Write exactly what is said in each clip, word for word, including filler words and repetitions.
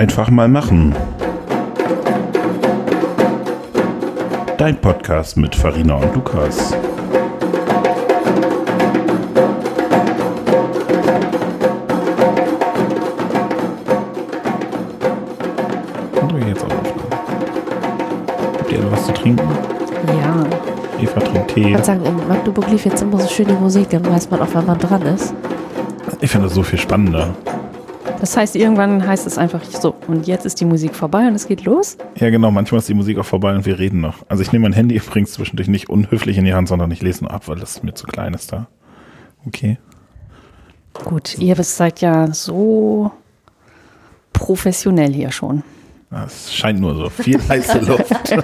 Einfach mal machen. Dein Podcast mit Farina und Lukas. Und wir jetzt auch aufnehmen. Habt ihr was zu trinken? Ja. Eva trinkt Tee. Ich würde sagen, in Magdeburg lief jetzt immer so schön die Musik, dann weiß man auch, wann man dran ist. Ich finde das so viel spannender. Das heißt, irgendwann heißt es einfach so, und jetzt ist die Musik vorbei und es geht los? Ja genau, manchmal ist die Musik auch vorbei und wir reden noch. Also ich nehme mein Handy übrigens zwischendurch nicht unhöflich in die Hand, sondern ich lese nur ab, weil das mir zu klein ist da. Okay. Gut, ihr seid ja so professionell hier schon. Es scheint nur so. Viel heiße Luft.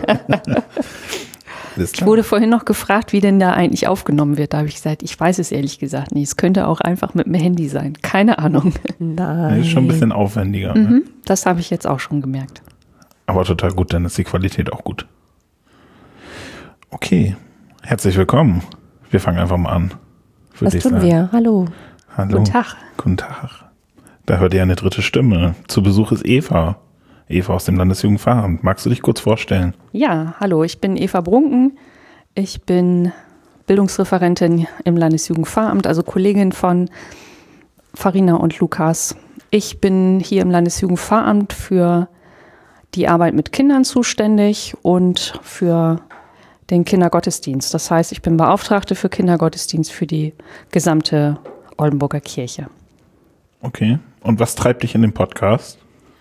Ich wurde vorhin noch gefragt, wie denn da eigentlich aufgenommen wird. Da habe ich gesagt, ich weiß es ehrlich gesagt nicht. Es könnte auch einfach mit dem Handy sein. Keine Ahnung. Nein. Das ist schon ein bisschen aufwendiger. Mhm, Ne? das habe ich jetzt auch schon gemerkt. Aber total gut, dann ist die Qualität auch gut. Okay, herzlich willkommen. Wir fangen einfach mal an. Was tun sagen. wir? Hallo. Hallo. Guten Tag. Guten Tag. Da hört ihr eine dritte Stimme. Zu Besuch ist Eva. Eva aus dem Landesjugendpfarramt. Magst du dich kurz vorstellen? Ja, hallo, ich bin Eva Brunken. Ich bin Bildungsreferentin im Landesjugendpfarramt, also Kollegin von Farina und Lukas. Ich bin hier im Landesjugendpfarramt für die Arbeit mit Kindern zuständig und für den Kindergottesdienst. Das heißt, ich bin Beauftragte für Kindergottesdienst für die gesamte Oldenburger Kirche. Okay. Und was treibt dich in dem Podcast?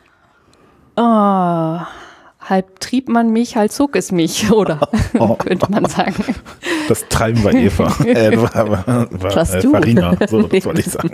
Oh, halb trieb man mich, halb zog es mich, oder oh. könnte man sagen. Das Treiben bei Eva. äh, war, war, war, äh, Farina, so soll ich sagen.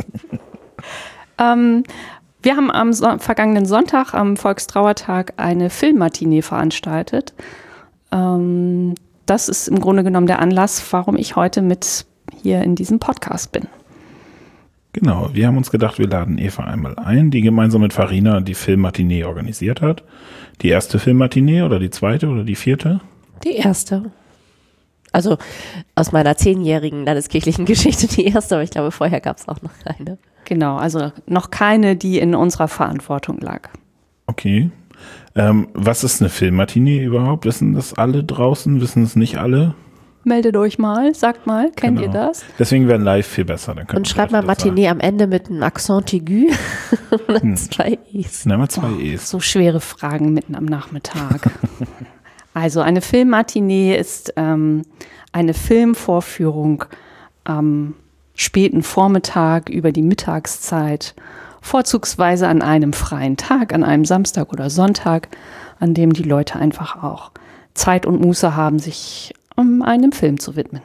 ähm, wir haben am so- vergangenen Sonntag, am Volkstrauertag, eine Filmmatinee veranstaltet. Ähm, das ist im Grunde genommen der Anlass, warum ich heute mit hier in diesem Podcast bin. Genau, wir haben uns gedacht, wir laden Eva einmal ein, die gemeinsam mit Farina die Filmmatinee organisiert hat. Die erste Filmmatinee oder die zweite oder die vierte? Die erste. Also aus meiner zehnjährigen landeskirchlichen Geschichte die erste, aber ich glaube, vorher gab es auch noch keine. Genau, also noch keine, die in unserer Verantwortung lag. Okay. Ähm, was ist eine Filmmatinee überhaupt? Wissen das alle draußen? Wissen es nicht alle? Meldet euch mal, sagt mal, kennt genau. ihr das? Deswegen wäre live viel besser. Dann und schreibt mal Matinee am Ende mit einem Accent aigu und hm. zwei E's. Nehmen wir zwei oh, E's. So schwere Fragen mitten am Nachmittag. Also eine Filmmatinee ist ähm, eine Filmvorführung am späten Vormittag über die Mittagszeit, vorzugsweise an einem freien Tag, an einem Samstag oder Sonntag, an dem die Leute einfach auch Zeit und Muße haben, sich um einem Film zu widmen.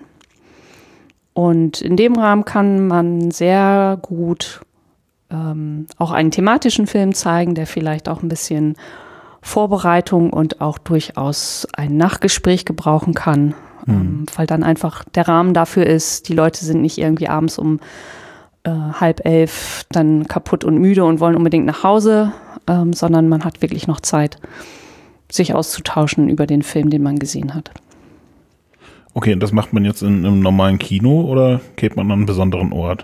Und in dem Rahmen kann man sehr gut ähm, auch einen thematischen Film zeigen, der vielleicht auch ein bisschen Vorbereitung und auch durchaus ein Nachgespräch gebrauchen kann, mhm. ähm, weil dann einfach der Rahmen dafür ist, die Leute sind nicht irgendwie abends um äh, halb elf dann kaputt und müde und wollen unbedingt nach Hause, ähm, sondern man hat wirklich noch Zeit, sich auszutauschen über den Film, den man gesehen hat. Okay, und das macht man jetzt in einem normalen Kino oder geht man an einen besonderen Ort?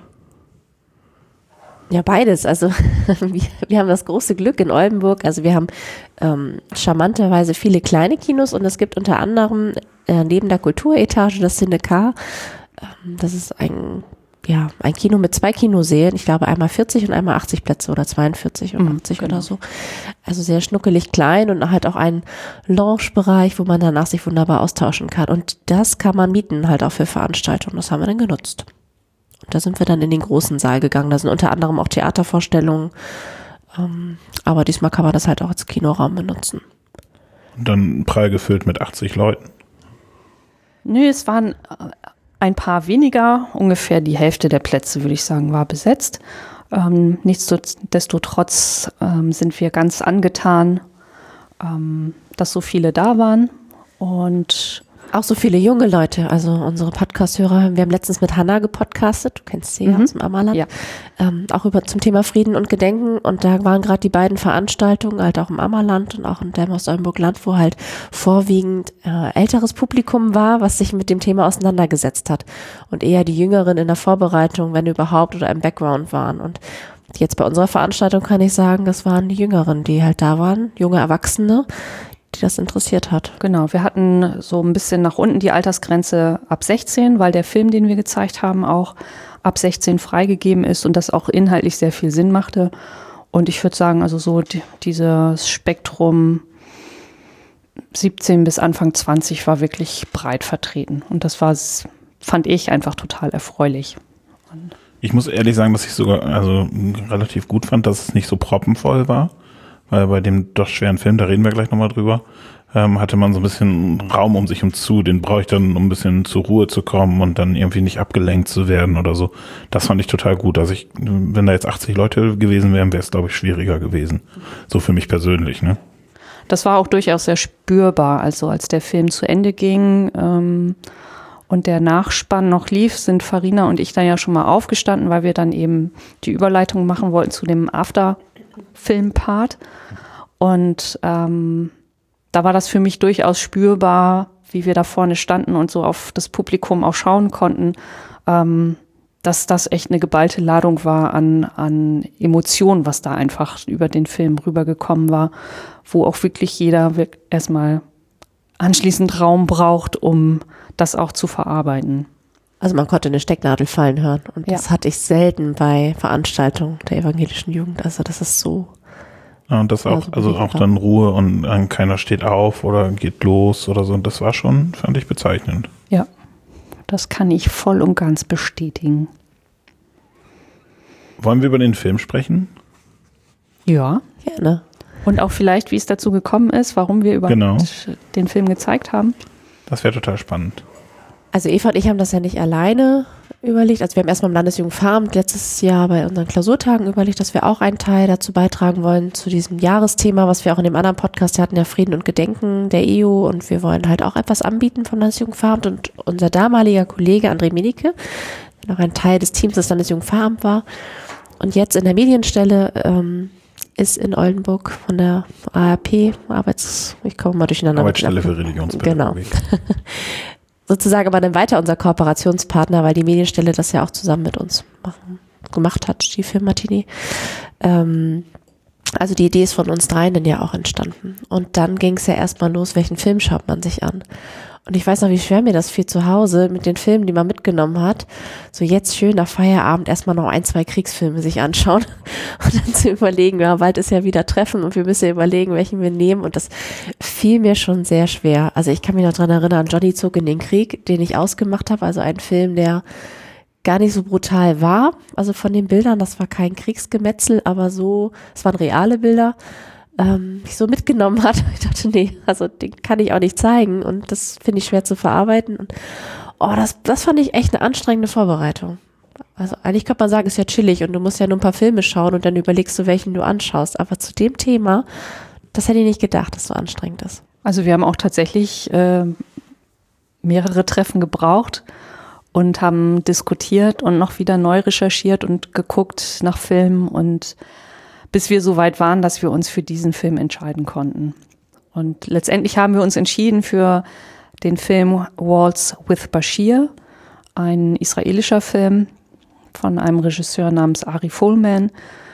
Ja, beides. Also wir, wir haben das große Glück in Oldenburg. Also wir haben ähm, charmanterweise viele kleine Kinos und es gibt unter anderem äh, neben der Kulturetage das Cine K. Ähm, das ist ein ja ein Kino mit zwei Kinosälen. Ich glaube einmal vierzig und einmal achtzig Plätze oder zweiundvierzig und achtzig genau. oder so. Also sehr schnuckelig klein und halt auch ein Lounge-Bereich, wo man danach sich wunderbar austauschen kann. Und das kann man mieten halt auch für Veranstaltungen. Das haben wir dann genutzt. Und da sind wir dann in den großen Saal gegangen. Da sind unter anderem auch Theatervorstellungen. Ähm, aber diesmal kann man das halt auch als Kinoraum benutzen. Und dann prall gefüllt mit achtzig Leuten? Nö, es waren ein paar weniger. Ungefähr die Hälfte der Plätze, würde ich sagen, war besetzt. Ähm, nichtsdestotrotz ähm, sind wir ganz angetan, ähm, dass so viele da waren. Und auch so viele junge Leute, also unsere Podcast-Hörer. Wir haben letztens mit Hannah gepodcastet, du kennst sie ja, mhm. aus dem Ammerland, ja. ähm, auch über zum Thema Frieden und Gedenken. Und da waren gerade die beiden Veranstaltungen, halt auch im Ammerland und auch in Delmhorst-Oldenburg-Land, wo halt vorwiegend äh, älteres Publikum war, was sich mit dem Thema auseinandergesetzt hat. Und eher die Jüngeren in der Vorbereitung, wenn überhaupt, oder im Background waren. Und jetzt bei unserer Veranstaltung kann ich sagen, das waren die Jüngeren, die halt da waren, junge Erwachsene, die das interessiert hat. Genau, wir hatten so ein bisschen nach unten die Altersgrenze ab sechzehn, weil der Film, den wir gezeigt haben, auch ab sechzehn freigegeben ist und das auch inhaltlich sehr viel Sinn machte. Und ich würde sagen, also so die, dieses Spektrum siebzehn bis Anfang zwanzig war wirklich breit vertreten. Und das war, fand ich einfach total erfreulich. Und ich muss ehrlich sagen, dass ich sogar also relativ gut fand, dass es nicht so proppenvoll war. Weil bei dem doch schweren Film, da reden wir gleich nochmal drüber, ähm, hatte man so ein bisschen Raum um sich um zu. Den brauche ich dann, um ein bisschen zur Ruhe zu kommen und dann irgendwie nicht abgelenkt zu werden oder so. Das fand ich total gut. Also ich, wenn da jetzt achtzig Leute gewesen wären, wäre es, glaube ich, schwieriger gewesen. So für mich persönlich, ne? Das war auch durchaus sehr spürbar. Also als der Film zu Ende ging ähm, und der Nachspann noch lief, sind Farina und ich dann ja schon mal aufgestanden, weil wir dann eben die Überleitung machen wollten zu dem After-Film-Part. Und ähm, da war das für mich durchaus spürbar, wie wir da vorne standen und so auf das Publikum auch schauen konnten, ähm, dass das echt eine geballte Ladung war an, an Emotionen, was da einfach über den Film rübergekommen war, wo auch wirklich jeder erstmal anschließend Raum braucht, um das auch zu verarbeiten. Also man konnte eine Stecknadel fallen hören und Ja. das hatte ich selten bei Veranstaltungen der evangelischen Jugend. Also das ist so. Ja, und das auch, Also also auch dann Ruhe und äh, keiner steht auf oder geht los oder so. Und das war schon, fand ich bezeichnend. Ja, das kann ich voll und ganz bestätigen. Wollen wir über den Film sprechen? Ja. Gerne. Und auch vielleicht, wie es dazu gekommen ist, warum wir überhaupt Genau. den Film gezeigt haben. Das wäre total spannend. Also Eva und ich haben das ja nicht alleine überlegt. Also wir haben erstmal im Landesjugendveramt letztes Jahr bei unseren Klausurtagen überlegt, dass wir auch einen Teil dazu beitragen wollen, zu diesem Jahresthema, was wir auch in dem anderen Podcast hatten, ja Frieden und Gedenken der E U. Und wir wollen halt auch etwas anbieten vom Landesjugendveramt. Und unser damaliger Kollege André Minicke, der noch ein Teil des Teams des Landesjugendveramt war und jetzt in der Medienstelle ähm, ist in Oldenburg von der A R P, Arbeits, ich komme mal durcheinander. Arbeitsstelle für Religionspädagogik. Genau. Sozusagen aber dann weiter unser Kooperationspartner, weil die Medienstelle das ja auch zusammen mit uns machen, gemacht hat, die Filmmatinee. Ähm, also die Idee ist von uns dreien dann ja auch entstanden. Und dann ging es ja erstmal los, welchen Film schaut man sich an. Und ich weiß noch, wie schwer mir das fiel zu Hause mit den Filmen, die man mitgenommen hat. So jetzt schön nach Feierabend erstmal noch ein, zwei Kriegsfilme sich anschauen und dann zu überlegen, ja, bald ist ja wieder Treffen und wir müssen ja überlegen, welchen wir nehmen. Und das fiel mir schon sehr schwer. Also ich kann mich noch dran erinnern, Johnny zog in den Krieg, den ich ausgemacht habe. Also ein Film, der gar nicht so brutal war. Also von den Bildern, das war kein Kriegsgemetzel, aber so, es waren reale Bilder. Ähm, mich so mitgenommen hat. Ich dachte, nee, also den kann ich auch nicht zeigen und das finde ich schwer zu verarbeiten. Und oh, das, das fand ich echt eine anstrengende Vorbereitung. Also eigentlich könnte man sagen, ist ja chillig und du musst ja nur ein paar Filme schauen und dann überlegst du, welchen du anschaust. Aber zu dem Thema, das hätte ich nicht gedacht, dass so anstrengend ist. Also wir haben auch tatsächlich äh, mehrere Treffen gebraucht und haben diskutiert und noch wieder neu recherchiert und geguckt nach Filmen und bis wir so weit waren, dass wir uns für diesen Film entscheiden konnten. Und letztendlich haben wir uns entschieden für den Film Waltz with Bashir, ein israelischer Film von einem Regisseur namens Ari Folman,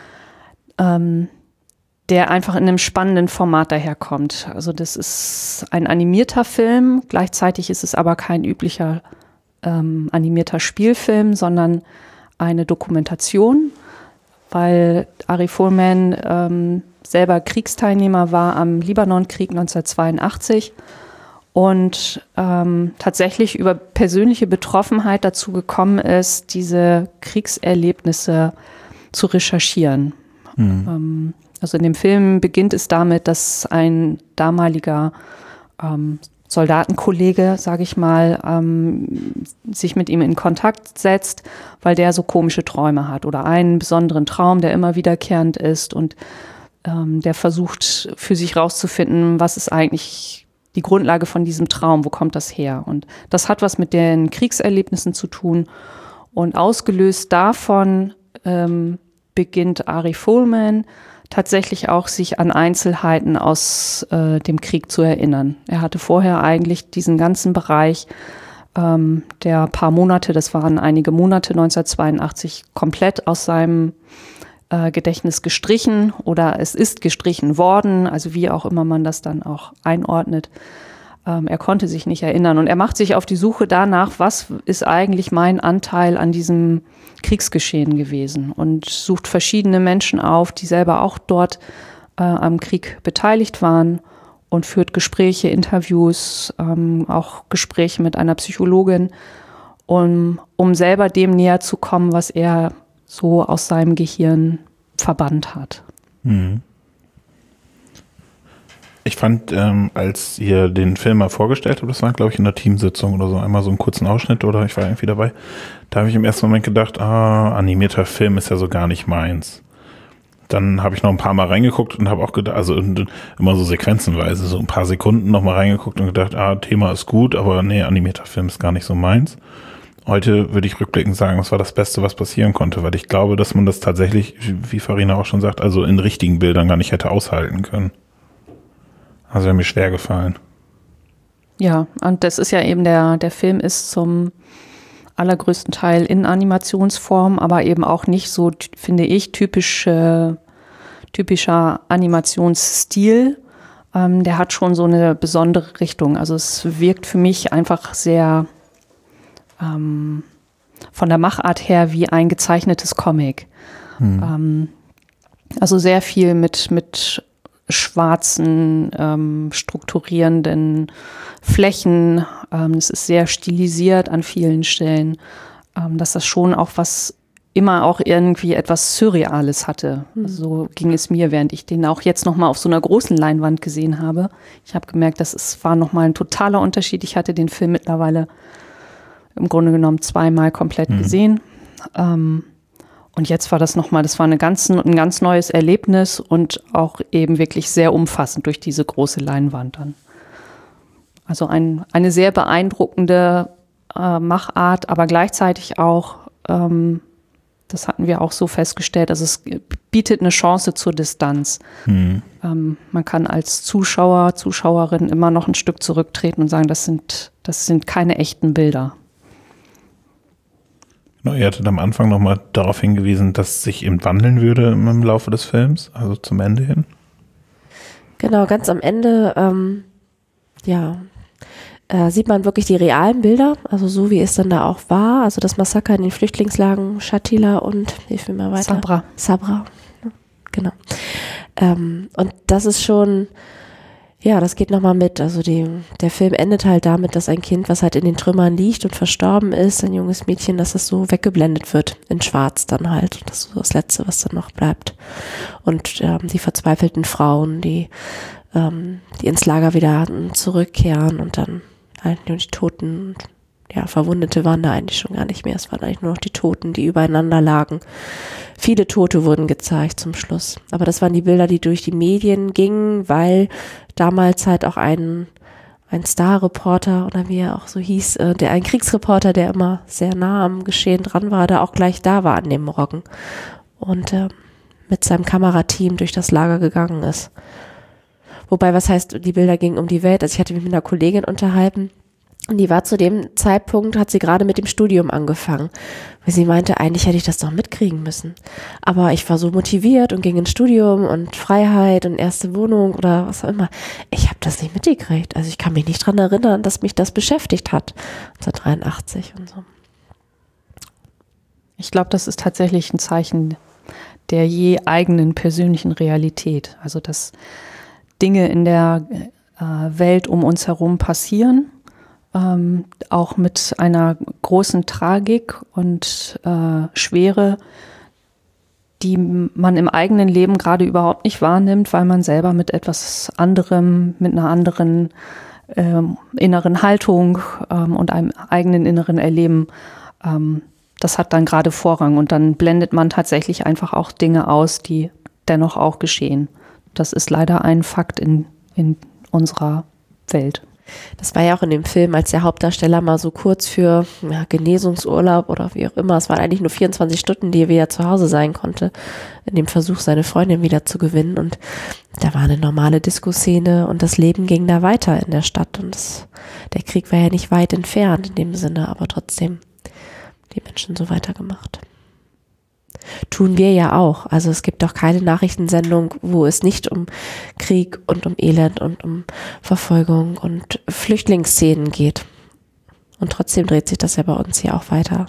ähm, der einfach in einem spannenden Format daherkommt. Also das ist ein animierter Film, gleichzeitig ist es aber kein üblicher ähm, animierter Spielfilm, sondern eine Dokumentation, weil Ari Folman ähm, selber Kriegsteilnehmer war am Libanonkrieg neunzehnhundertzweiundachtzig und ähm, tatsächlich über persönliche Betroffenheit dazu gekommen ist, diese Kriegserlebnisse zu recherchieren. Mhm. Ähm, also in dem Film beginnt es damit, dass ein damaliger ähm, Soldatenkollege, sage ich mal, ähm, sich mit ihm in Kontakt setzt, weil der so komische Träume hat oder einen besonderen Traum, der immer wiederkehrend ist und ähm, der versucht für sich rauszufinden, was ist eigentlich die Grundlage von diesem Traum, wo kommt das her? Und das hat was mit den Kriegserlebnissen zu tun und ausgelöst davon ähm, beginnt Ari Folman tatsächlich auch sich an Einzelheiten aus äh, dem Krieg zu erinnern. Er hatte vorher eigentlich diesen ganzen Bereich ähm, der paar Monate, das waren einige Monate neunzehnhundertzweiundachtzig, komplett aus seinem äh, Gedächtnis gestrichen oder es ist gestrichen worden, also wie auch immer man das dann auch einordnet. Ähm, er konnte sich nicht erinnern und er macht sich auf die Suche danach, was ist eigentlich mein Anteil an diesem Kriegsgeschehen gewesen und sucht verschiedene Menschen auf, die selber auch dort äh, am Krieg beteiligt waren und führt Gespräche, Interviews, ähm, auch Gespräche mit einer Psychologin, um, um selber dem näher zu kommen, was er so aus seinem Gehirn verbannt hat. Mhm. Ich fand, ähm, als ihr den Film mal vorgestellt habt, das war, glaube ich, in der Teamsitzung oder so, einmal so einen kurzen Ausschnitt oder ich war irgendwie dabei, da habe ich im ersten Moment gedacht, ah, animierter Film ist ja so gar nicht meins. Dann habe ich noch ein paar Mal reingeguckt und habe auch gedacht, also immer so sequenzenweise, so ein paar Sekunden noch mal reingeguckt und gedacht, ah, Thema ist gut, aber nee, animierter Film ist gar nicht so meins. Heute würde ich rückblickend sagen, das war das Beste, was passieren konnte, weil ich glaube, dass man das tatsächlich, wie Farina auch schon sagt, also in richtigen Bildern gar nicht hätte aushalten können. Also wäre mir schwer gefallen. Ja, und das ist ja eben der, der Film ist zum allergrößten Teil in Animationsform, aber eben auch nicht so, finde ich, typisch, äh, typischer Animationsstil. Ähm, der hat schon so eine besondere Richtung. Also es wirkt für mich einfach sehr ähm, von der Machart her wie ein gezeichnetes Comic. Hm. Ähm, also sehr viel mit, mit schwarzen, ähm, strukturierenden Flächen. Ähm, es ist sehr stilisiert an vielen Stellen, ähm, dass das schon auch was, immer auch irgendwie etwas Surreales hatte. Mhm. So ging es mir, während ich den auch jetzt nochmal auf so einer großen Leinwand gesehen habe. Ich habe gemerkt, das ist, war nochmal ein totaler Unterschied. Ich hatte den Film mittlerweile im Grunde genommen zweimal komplett mhm. gesehen. Ähm, Und jetzt war das nochmal, das war eine ganz, ein ganz neues Erlebnis und auch eben wirklich sehr umfassend durch diese große Leinwand dann. Also ein, eine sehr beeindruckende äh, Machart, aber gleichzeitig auch, ähm, das hatten wir auch so festgestellt, also es bietet eine Chance zur Distanz. Mhm. Ähm, man kann als Zuschauer, Zuschauerin immer noch ein Stück zurücktreten und sagen, das sind, das sind keine echten Bilder. Ihr hattet am Anfang nochmal darauf hingewiesen, dass es sich eben wandeln würde im Laufe des Films, also zum Ende hin. Genau, ganz am Ende, ähm, ja, äh, sieht man wirklich die realen Bilder, also so wie es dann da auch war, also das Massaker in den Flüchtlingslagern Shatila und, hilf mir mal weiter. Sabra. Sabra, genau. Ähm, und das ist schon, ja, das geht nochmal mit. Also die, der Film endet halt damit, dass ein Kind, was halt in den Trümmern liegt und verstorben ist, ein junges Mädchen, dass es so weggeblendet wird, in schwarz dann halt. Das ist so das Letzte, was dann noch bleibt. Und ähm, die verzweifelten Frauen, die, ähm, die ins Lager wieder zurückkehren und dann halt nur die Toten, ja, Verwundete waren da eigentlich schon gar nicht mehr. Es waren eigentlich nur noch die Toten, die übereinander lagen. Viele Tote wurden gezeigt zum Schluss. Aber das waren die Bilder, die durch die Medien gingen, weil damals halt auch ein, ein Star-Reporter oder wie er auch so hieß, äh, der ein Kriegsreporter, der immer sehr nah am Geschehen dran war, da auch gleich da war an dem Morgen und äh, mit seinem Kamerateam durch das Lager gegangen ist. Wobei, was heißt, die Bilder gingen um die Welt? Also ich hatte mich mit einer Kollegin unterhalten, und die war zu dem Zeitpunkt, hat sie gerade mit dem Studium angefangen, weil sie meinte, eigentlich hätte ich das doch mitkriegen müssen. Aber ich war so motiviert und ging ins Studium und Freiheit und erste Wohnung oder was auch immer. Ich habe das nicht mitgekriegt. Also ich kann mich nicht dran erinnern, dass mich das beschäftigt hat, neunzehnhundertdreiundachtzig und so. Ich glaube, das ist tatsächlich ein Zeichen der je eigenen persönlichen Realität. Also dass Dinge in der äh, Welt um uns herum passieren, Ähm, auch mit einer großen Tragik und äh, Schwere, die man im eigenen Leben gerade überhaupt nicht wahrnimmt, weil man selber mit etwas anderem, mit einer anderen ähm, inneren Haltung ähm, und einem eigenen inneren Erleben, ähm, das hat dann gerade Vorrang und dann blendet man tatsächlich einfach auch Dinge aus, die dennoch auch geschehen. Das ist leider ein Fakt in, in unserer Welt. Das war ja auch in dem Film, als der Hauptdarsteller mal so kurz für ja, Genesungsurlaub oder wie auch immer, es waren eigentlich nur vierundzwanzig Stunden, die er wieder zu Hause sein konnte, in dem Versuch, seine Freundin wieder zu gewinnen. Und da war eine normale Disco-Szene und das Leben ging da weiter in der Stadt. Und das, der Krieg war ja nicht weit entfernt in dem Sinne, aber trotzdem die Menschen so weitergemacht. tun wir ja auch. Also es gibt doch keine Nachrichtensendung, wo es nicht um Krieg und um Elend und um Verfolgung und Flüchtlingsszenen geht. Und trotzdem dreht sich das ja bei uns hier auch weiter.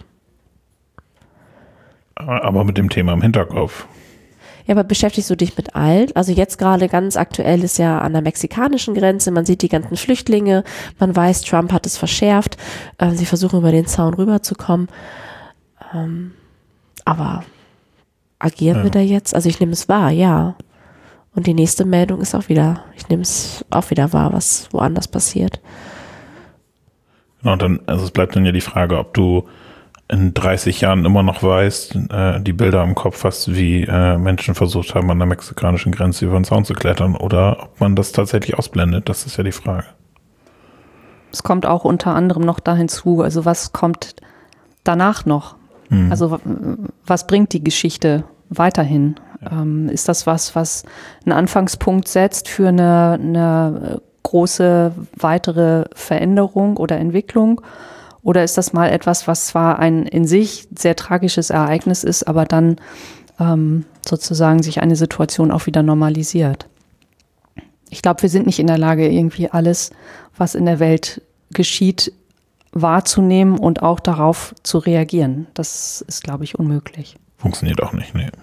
Aber mit dem Thema im Hinterkopf. Ja, aber beschäftigst du dich mit allen? Also jetzt gerade ganz aktuell ist ja an der mexikanischen Grenze, man sieht die ganzen Flüchtlinge, man weiß, Trump hat es verschärft, äh, sie versuchen über den Zaun rüberzukommen. Ähm, aber agieren ja. wir da jetzt? Also ich nehme es wahr, ja. Und die nächste Meldung ist auch wieder, ich nehme es auch wieder wahr, was woanders passiert. Genau, und dann, also es bleibt dann ja die Frage, ob du in dreißig Jahren immer noch weißt, äh, die Bilder im Kopf hast, wie äh, Menschen versucht haben, an der mexikanischen Grenze über den Zaun zu klettern, oder ob man das tatsächlich ausblendet, das ist ja die Frage. Es kommt auch unter anderem noch da hinzu, also was kommt danach noch? Hm. Also was bringt die Geschichte weiterhin? Ja. Ähm, ist das was, was einen Anfangspunkt setzt für eine, eine große weitere Veränderung oder Entwicklung? Oder ist das mal etwas, was zwar ein in sich sehr tragisches Ereignis ist, aber dann ähm, sozusagen sich eine Situation auch wieder normalisiert? Ich glaube, wir sind nicht in der Lage, irgendwie alles, was in der Welt geschieht, wahrzunehmen und auch darauf zu reagieren. Das ist, glaube ich, unmöglich. Funktioniert auch nicht, nee.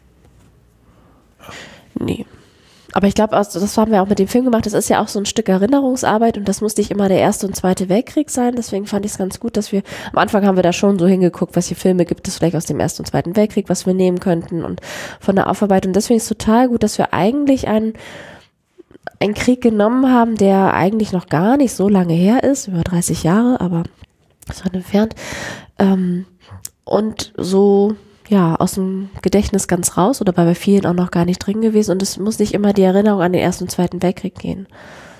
Nee. Aber ich glaube, also das haben wir auch mit dem Film gemacht, das ist ja auch so ein Stück Erinnerungsarbeit und das muss nicht immer der Erste und Zweite Weltkrieg sein, deswegen fand ich es ganz gut, dass wir, am Anfang haben wir da schon so hingeguckt, was für Filme gibt es vielleicht aus dem Ersten und Zweiten Weltkrieg, was wir nehmen könnten und von der Aufarbeitung, deswegen ist es total gut, dass wir eigentlich einen, einen Krieg genommen haben, der eigentlich noch gar nicht so lange her ist, über dreißig Jahre, aber ist halt entfernt, ähm, und so ja, aus dem Gedächtnis ganz raus oder bei vielen auch noch gar nicht drin gewesen und es muss nicht immer die Erinnerung an den Ersten und Zweiten Weltkrieg gehen.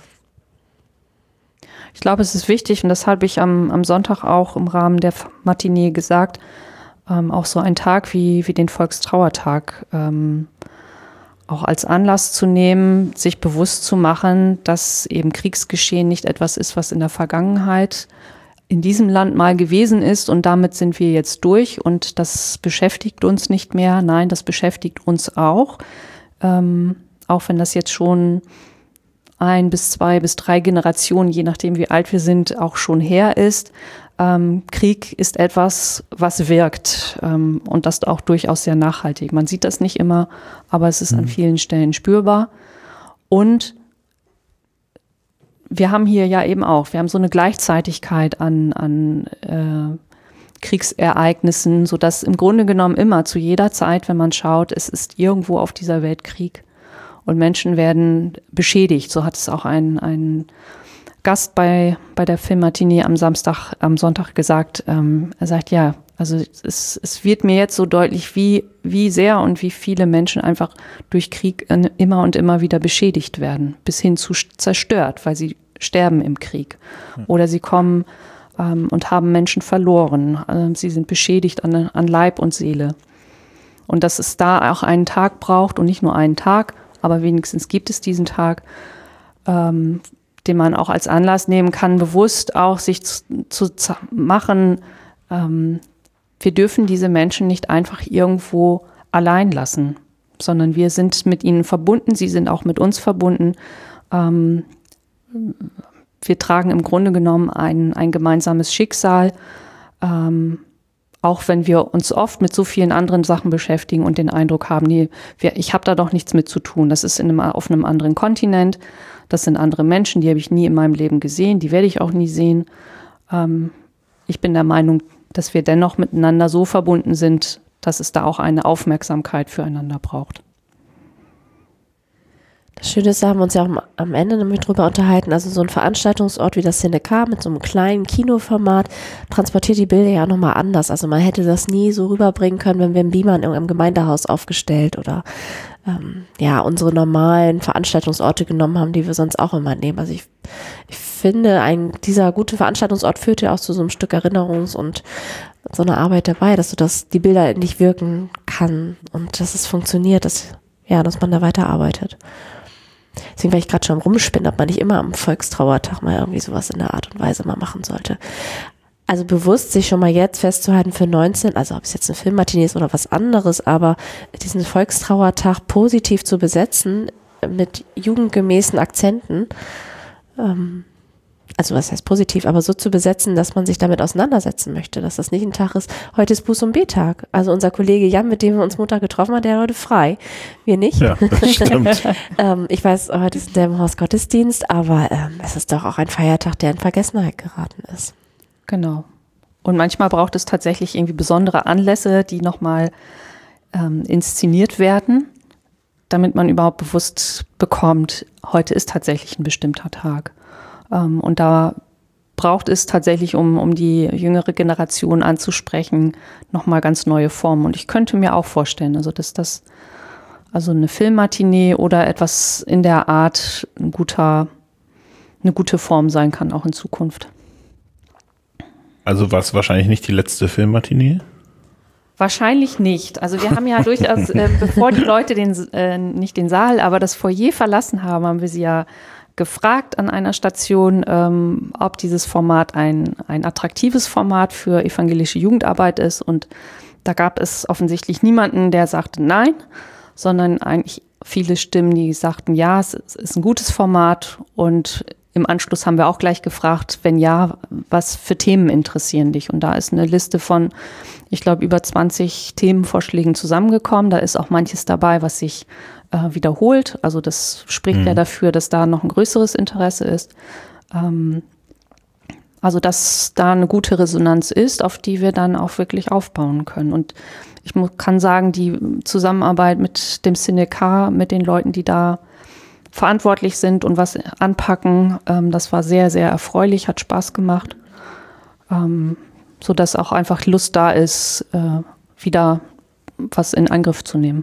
Ich glaube, es ist wichtig und das habe ich am, am Sonntag auch im Rahmen der Matinee gesagt, ähm, auch so ein Tag wie, wie den Volkstrauertag ähm, auch als Anlass zu nehmen, sich bewusst zu machen, dass eben Kriegsgeschehen nicht etwas ist, was in der Vergangenheit in diesem Land mal gewesen ist und damit sind wir jetzt durch und das beschäftigt uns nicht mehr. Nein, das beschäftigt uns auch. Ähm, auch wenn das jetzt schon ein bis zwei bis drei Generationen, je nachdem wie alt wir sind, auch schon her ist. Ähm, Krieg ist etwas, was wirkt ähm, und das auch durchaus sehr nachhaltig. Man sieht das nicht immer, aber es ist mhm. an vielen Stellen spürbar. Und wir haben hier ja eben auch, wir haben so eine Gleichzeitigkeit an, an äh, Kriegsereignissen, sodass im Grunde genommen immer zu jeder Zeit, wenn man schaut, es ist irgendwo auf dieser Welt Krieg und Menschen werden beschädigt. So hat es auch ein, ein Gast bei, bei der Filmmatinee am Samstag, am Sonntag gesagt. Ähm, er sagt, ja, also es, es wird mir jetzt so deutlich, wie, wie sehr und wie viele Menschen einfach durch Krieg immer und immer wieder beschädigt werden, bis hin zu zerstört, weil sie sterben im Krieg. Oder sie kommen ähm, und haben Menschen verloren. Ähm, sie sind beschädigt an, an Leib und Seele. Und dass es da auch einen Tag braucht und nicht nur einen Tag, aber wenigstens gibt es diesen Tag, ähm, den man auch als Anlass nehmen kann, bewusst auch sich zu, zu machen, ähm, wir dürfen diese Menschen nicht einfach irgendwo allein lassen, sondern wir sind mit ihnen verbunden, sie sind auch mit uns verbunden. Ähm, wir tragen im Grunde genommen ein, ein gemeinsames Schicksal, ähm, auch wenn wir uns oft mit so vielen anderen Sachen beschäftigen und den Eindruck haben, nee, wir, ich habe da doch nichts mit zu tun. Das ist in einem, auf einem anderen Kontinent, das sind andere Menschen, die habe ich nie in meinem Leben gesehen, die werde ich auch nie sehen. Ähm, ich bin der Meinung, dass wir dennoch miteinander so verbunden sind, dass es da auch eine Aufmerksamkeit füreinander braucht. Das Schöne ist, da haben wir uns ja auch am Ende nämlich drüber unterhalten, also so ein Veranstaltungsort wie das Cinecar mit so einem kleinen Kinoformat transportiert die Bilder ja auch nochmal anders. Also man hätte das nie so rüberbringen können, wenn wir einen Beamer in irgendeinem Gemeindehaus aufgestellt oder ähm, ja unsere normalen Veranstaltungsorte genommen haben, die wir sonst auch immer nehmen. Also ich, ich finde, ein, dieser gute Veranstaltungsort führt ja auch zu so einem Stück Erinnerungs- und so einer Arbeit dabei, dass du das, die Bilder nicht wirken kann und dass es funktioniert, dass, ja, dass man da weiterarbeitet. Deswegen war ich gerade schon rumspinnen, ob man nicht immer am Volkstrauertag mal irgendwie sowas in der Art und Weise mal machen sollte. Also bewusst sich schon mal jetzt festzuhalten für neunzehn, also ob es jetzt ein Filmmatinee ist oder was anderes, aber diesen Volkstrauertag positiv zu besetzen mit jugendgemäßen Akzenten, ähm, also was heißt positiv, aber so zu besetzen, dass man sich damit auseinandersetzen möchte, dass das nicht ein Tag ist, heute ist Buß- und B-Tag. Also unser Kollege Jan, mit dem wir uns Montag getroffen haben, der hat heute frei. Wir nicht. Ja, das stimmt. ähm, ich weiß, heute ist der im Haus Gottesdienst, aber ähm, es ist doch auch ein Feiertag, der in Vergessenheit geraten ist. Genau. Und manchmal braucht es tatsächlich irgendwie besondere Anlässe, die nochmal ähm, inszeniert werden, damit man überhaupt bewusst bekommt, heute ist tatsächlich ein bestimmter Tag. Ähm, und da braucht es tatsächlich, um, um die jüngere Generation anzusprechen, nochmal ganz neue Formen. Und ich könnte mir auch vorstellen, also dass das also eine Filmmatinee oder etwas in der Art ein guter, eine gute Form sein kann, auch in Zukunft. Also war es wahrscheinlich nicht die letzte Filmmatinee? Wahrscheinlich nicht. Also wir haben ja durchaus, äh, bevor die Leute den, äh, nicht den Saal, aber das Foyer verlassen haben, haben wir sie ja gefragt an einer Station, ähm, ob dieses Format ein, ein attraktives Format für evangelische Jugendarbeit ist. Und da gab es offensichtlich niemanden, der sagte nein, sondern eigentlich viele Stimmen, die sagten, ja, es ist ein gutes Format. Und im Anschluss haben wir auch gleich gefragt, wenn ja, was für Themen interessieren dich? Und da ist eine Liste von, ich glaube, über zwanzig Themenvorschlägen zusammengekommen. Da ist auch manches dabei, was sich äh, wiederholt. Also das spricht mhm. ja dafür, dass da noch ein größeres Interesse ist. Ähm, also dass da eine gute Resonanz ist, auf die wir dann auch wirklich aufbauen können. Und ich mu- kann sagen, die Zusammenarbeit mit dem Synekar, mit den Leuten, die da verantwortlich sind und was anpacken, ähm, das war sehr, sehr erfreulich, hat Spaß gemacht, ähm, sodass auch einfach Lust da ist, äh, wieder was in Angriff zu nehmen.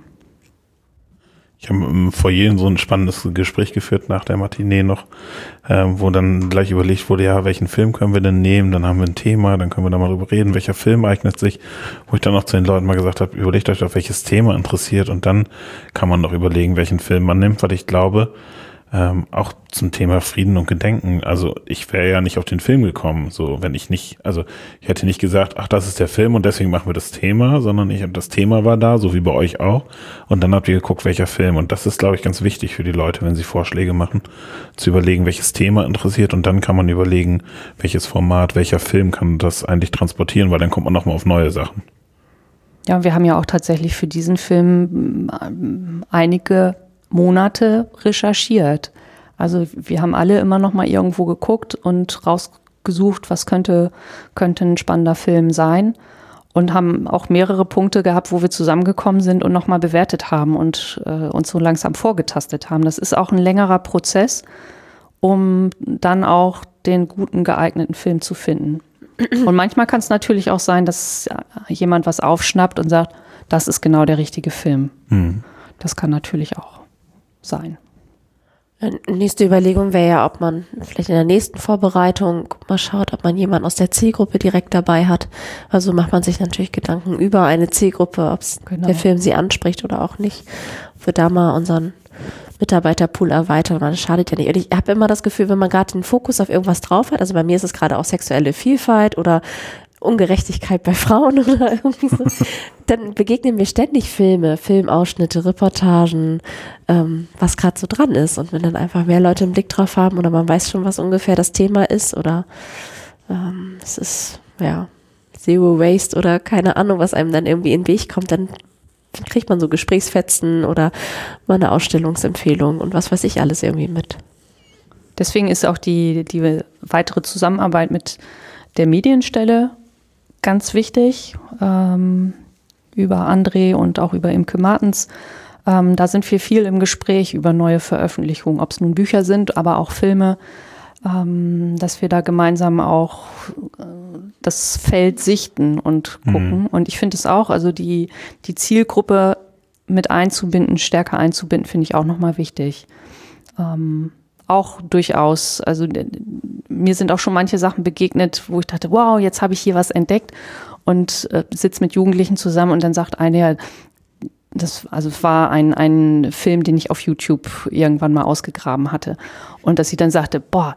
Ich habe im Foyer so ein spannendes Gespräch geführt nach der Matinee noch, äh, wo dann gleich überlegt wurde, ja, welchen Film können wir denn nehmen? Dann haben wir ein Thema, dann können wir da mal drüber reden, welcher Film eignet sich, wo ich dann auch zu den Leuten mal gesagt habe, überlegt euch doch, welches Thema interessiert und dann kann man doch überlegen, welchen Film man nimmt, weil ich glaube, ähm, auch zum Thema Frieden und Gedenken, also ich wäre ja nicht auf den Film gekommen, so wenn ich nicht, also ich hätte nicht gesagt, ach, das ist der Film und deswegen machen wir das Thema, sondern ich das Thema war da, so wie bei euch auch und dann habt ihr geguckt, welcher Film und das ist, glaube ich, ganz wichtig für die Leute, wenn sie Vorschläge machen, zu überlegen, welches Thema interessiert und dann kann man überlegen, welches Format, welcher Film kann das eigentlich transportieren, weil dann kommt man nochmal auf neue Sachen. Ja, wir haben ja auch tatsächlich für diesen Film ähm, einige Monate recherchiert. Also wir haben alle immer noch mal irgendwo geguckt und rausgesucht, was könnte, könnte ein spannender Film sein und haben auch mehrere Punkte gehabt, wo wir zusammengekommen sind und noch mal bewertet haben und äh, uns so langsam vorgetastet haben. Das ist auch ein längerer Prozess, um dann auch den guten, geeigneten Film zu finden. Und manchmal kann es natürlich auch sein, dass jemand was aufschnappt und sagt, das ist genau der richtige Film. Mhm. Das kann natürlich auch sein. Nächste Überlegung wäre ja, ob man vielleicht in der nächsten Vorbereitung mal schaut, ob man jemanden aus der Zielgruppe direkt dabei hat. Also macht man sich natürlich Gedanken über eine Zielgruppe, ob genau. der Film sie anspricht oder auch nicht. Ob wir da mal unseren Mitarbeiterpool erweitern, weil das schadet ja nicht. Und ich habe immer das Gefühl, wenn man gerade den Fokus auf irgendwas drauf hat, also bei mir ist es gerade auch sexuelle Vielfalt oder Ungerechtigkeit bei Frauen oder irgendwie so, dann begegnen mir ständig Filme, Filmausschnitte, Reportagen, ähm, was gerade so dran ist. Und wenn dann einfach mehr Leute einen Blick drauf haben oder man weiß schon, was ungefähr das Thema ist oder ähm, es ist, ja, Zero Waste oder keine Ahnung, was einem dann irgendwie in den Weg kommt, dann kriegt man so Gesprächsfetzen oder mal eine Ausstellungsempfehlung und was weiß ich alles irgendwie mit. Deswegen ist auch die, die weitere Zusammenarbeit mit der Medienstelle ganz wichtig, ähm, über André und auch über Imke Martens. Ähm, da sind wir viel im Gespräch über neue Veröffentlichungen, ob es nun Bücher sind, aber auch Filme, ähm, dass wir da gemeinsam auch äh, das Feld sichten und gucken. Mhm. Und ich finde es auch, also die, die Zielgruppe mit einzubinden, stärker einzubinden, finde ich auch nochmal wichtig. Ähm, Auch durchaus, also mir sind auch schon manche Sachen begegnet, wo ich dachte, wow, jetzt habe ich hier was entdeckt und äh, sitze mit Jugendlichen zusammen und dann sagt eine, ja, das, also es war ein, ein Film, den ich auf YouTube irgendwann mal ausgegraben hatte und dass sie dann sagte, boah,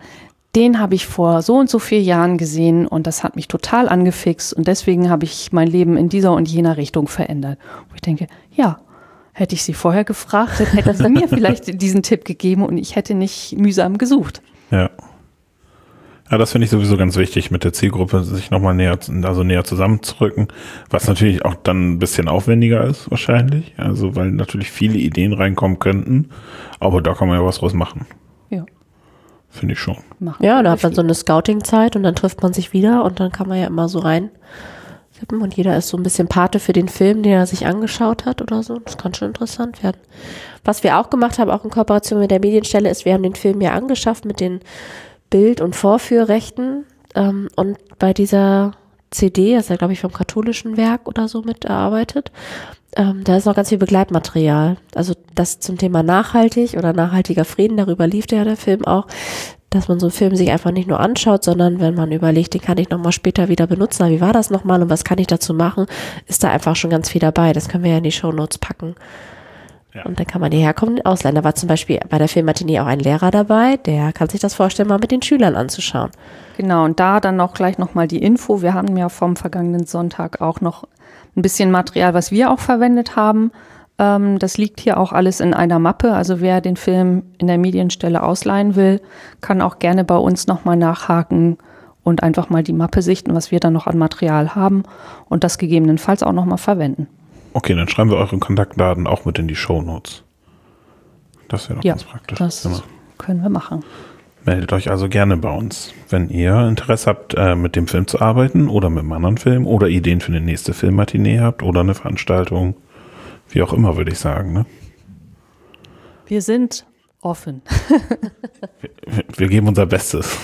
den habe ich vor so und so vielen Jahren gesehen und das hat mich total angefixt und deswegen habe ich mein Leben in dieser und jener Richtung verändert. Und ich denke, ja, hätte ich sie vorher gefragt, dann hätte sie mir vielleicht diesen Tipp gegeben und ich hätte nicht mühsam gesucht. Ja. Ja, das finde ich sowieso ganz wichtig, mit der Zielgruppe sich nochmal näher, also näher zusammenzurücken, was natürlich auch dann ein bisschen aufwendiger ist wahrscheinlich, also weil natürlich viele Ideen reinkommen könnten, aber da kann man ja was draus machen. Ja. Finde ich schon. Machen Ja, und da wir hat man viel. so eine Scouting-Zeit und dann trifft man sich wieder und dann kann man ja immer so rein tippen und jeder ist so ein bisschen Pate für den Film, den er sich angeschaut hat oder so. Das kann schon interessant werden. Was wir auch gemacht haben, auch in Kooperation mit der Medienstelle, ist, wir haben den Film ja angeschafft mit den Bild- und Vorführrechten ähm, und bei dieser C D, das ist ja glaube ich vom katholischen Werk oder so mit erarbeitet, ähm, da ist noch ganz viel Begleitmaterial. Also das zum Thema nachhaltig oder nachhaltiger Frieden, darüber lief ja der Film auch, dass man so einen Film sich einfach nicht nur anschaut, sondern wenn man überlegt, den kann ich nochmal später wieder benutzen, aber wie war das nochmal und was kann ich dazu machen, ist da einfach schon ganz viel dabei. Das können wir ja in die Shownotes packen. Ja. Und dann kann man hierher kommen, ausleihen. Da war zum Beispiel bei der Filmmatinee auch ein Lehrer dabei, der kann sich das vorstellen, mal mit den Schülern anzuschauen. Genau, und da dann auch gleich nochmal die Info. Wir haben ja vom vergangenen Sonntag auch noch ein bisschen Material, was wir auch verwendet haben. Ähm, das liegt hier auch alles in einer Mappe. Also wer den Film in der Medienstelle ausleihen will, kann auch gerne bei uns nochmal nachhaken und einfach mal die Mappe sichten, was wir dann noch an Material haben und das gegebenenfalls auch nochmal verwenden. Okay, dann schreiben wir eure Kontaktdaten auch mit in die Shownotes. Das wäre doch Ja, ganz praktisch. das Genau. können wir machen. Meldet euch also gerne bei uns, wenn ihr Interesse habt, äh, mit dem Film zu arbeiten oder mit einem anderen Film oder Ideen für eine nächste Filmmatinee habt oder eine Veranstaltung. Wie auch immer, würde ich sagen. Ne? Wir sind offen. Wir, wir geben unser Bestes.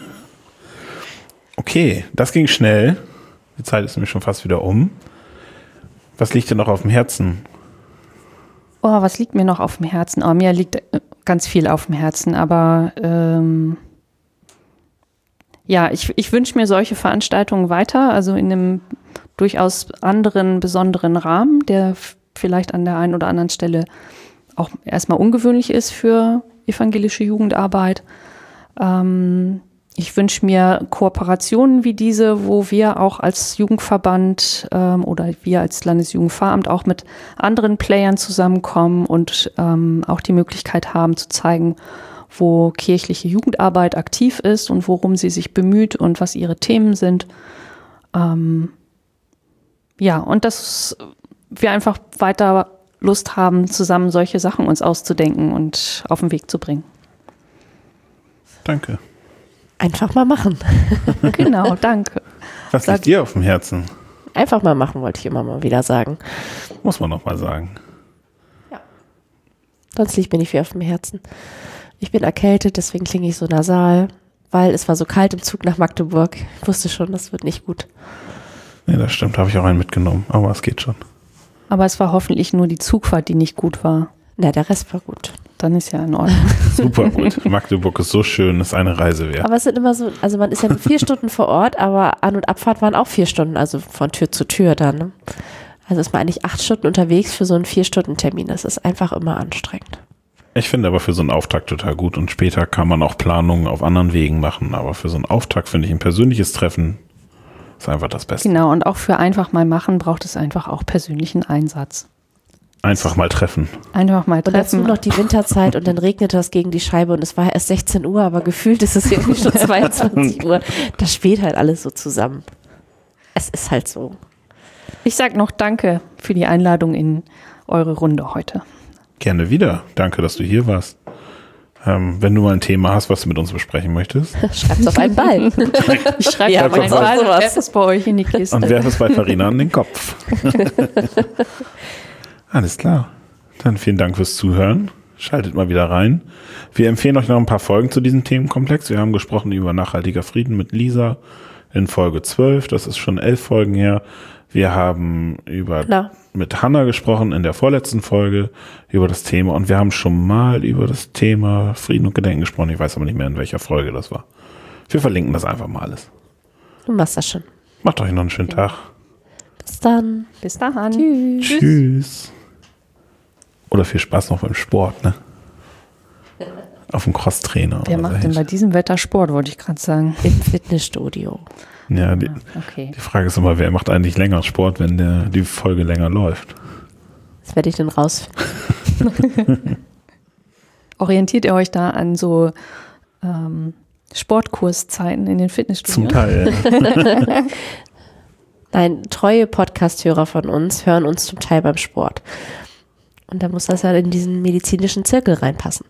Okay, das ging schnell. Die Zeit ist nämlich schon fast wieder um. Was liegt dir noch auf dem Herzen? Oh, was liegt mir noch auf dem Herzen? Oh, mir liegt äh, ganz viel auf dem Herzen, aber ähm, ja, ich, ich wünsche mir solche Veranstaltungen weiter, also in einem durchaus anderen, besonderen Rahmen, der f- vielleicht an der einen oder anderen Stelle auch erstmal ungewöhnlich ist für evangelische Jugendarbeit. Ähm, ich wünsche mir Kooperationen wie diese, wo wir auch als Jugendverband ähm, oder wir als Landesjugendpfarramt auch mit anderen Playern zusammenkommen und ähm, auch die Möglichkeit haben zu zeigen, wo kirchliche Jugendarbeit aktiv ist und worum sie sich bemüht und was ihre Themen sind. Ähm, ja, und dass wir einfach weiter Lust haben, zusammen solche Sachen uns auszudenken und auf den Weg zu bringen. Danke. Einfach mal machen. Genau, danke. Was Sag- liegt dir auf dem Herzen? Einfach mal machen, wollte ich immer mal wieder sagen. Muss man noch mal sagen. Sonst liegt mir nicht viel auf dem Herzen. Ich bin erkältet, deswegen klinge ich so nasal, weil es war so kalt im Zug nach Magdeburg. Ich wusste schon, das wird nicht gut. Nee, das stimmt, habe ich auch einen mitgenommen, aber es geht schon. Aber es war hoffentlich nur die Zugfahrt, die nicht gut war. Na, der Rest war gut. Dann ist ja in Ordnung. Super gut. Magdeburg ist so schön, ist eine Reise wert. Aber es sind immer so, also man ist ja nur vier Stunden vor Ort, aber An- und Abfahrt waren auch vier Stunden, also von Tür zu Tür dann. Ne? Also ist man eigentlich acht Stunden unterwegs für so einen Vier-Stunden-Termin. Das ist einfach immer anstrengend. Ich finde aber für so einen Auftakt total gut und später kann man auch Planungen auf anderen Wegen machen, aber für so einen Auftakt finde ich ein persönliches Treffen ist einfach das Beste. Genau, und auch für einfach mal machen braucht es einfach auch persönlichen Einsatz. Einfach mal treffen. Einfach mal Und dazu treffen. noch die Winterzeit und dann regnet das gegen die Scheibe und es war erst sechzehn Uhr, aber gefühlt ist es irgendwie schon zweiundzwanzig Uhr. Das spielt halt alles so zusammen. Es ist halt so. Ich sag noch Danke für die Einladung in eure Runde heute. Gerne wieder. Danke, dass du hier warst. Ähm, wenn du mal ein Thema hast, was du mit uns besprechen möchtest. Schreib's auf einen Ball. Ich schreibe Ja, ja, meinen sowas. Ball und werfe es bei euch in die Kiste. Und werf es bei Farina an den Kopf. Alles klar. Dann vielen Dank fürs Zuhören. Schaltet mal wieder rein. Wir empfehlen euch noch ein paar Folgen zu diesem Themenkomplex. Wir haben gesprochen über nachhaltiger Frieden mit Lisa in Folge zwölf. Das ist schon elf Folgen her. Wir haben über Na. mit Hanna gesprochen in der vorletzten Folge über das Thema. Und wir haben schon mal über das Thema Frieden und Gedenken gesprochen. Ich weiß aber nicht mehr, in welcher Folge das war. Wir verlinken das einfach mal alles. Du machst das schon. Macht euch noch einen schönen Tag. Bis dann. Bis dahin. Tschüss. Tschüss. Oder viel Spaß noch beim Sport, ne? auf dem Crosstrainer. Wer macht denn bei diesem Wetter Sport, wollte ich gerade sagen. Im Fitnessstudio. Ja, die, Okay. die Frage ist immer, wer macht eigentlich länger Sport, wenn der, die Folge länger läuft? Das werde ich dann rausfinden. Orientiert ihr euch da an so ähm, Sportkurszeiten in den Fitnessstudios? Zum Teil. Nein, treue Podcast-Hörer von uns hören uns zum Teil beim Sport. Und da muss das ja in diesen medizinischen Zirkel reinpassen.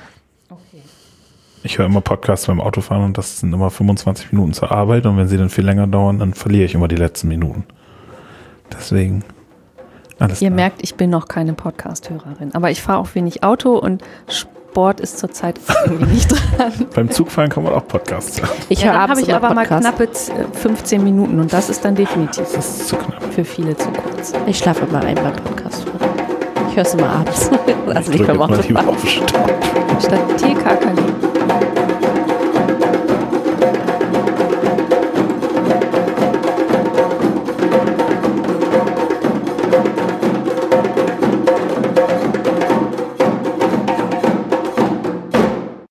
Ich höre immer Podcasts beim Autofahren und das sind immer fünfundzwanzig Minuten zur Arbeit und wenn sie dann viel länger dauern, dann verliere ich immer die letzten Minuten. Deswegen alles Ihr klar. merkt, ich bin noch keine Podcast-Hörerin, aber ich fahre auch wenig Auto und Sport ist zurzeit irgendwie nicht dran. Beim Zugfahren kann man auch Podcasts hören. Ich Ja, höre dann habe abends ich immer aber mal Podcast. knappe z- fünfzehn Minuten und das ist dann definitiv Das ist zu knapp. für viele zu kurz. Ich schlafe immer ein beim Podcast. Ich höre es immer abends. Also Ich nicht drücke beim jetzt mal lieber Autofahren. auf Stopp. Statt T K K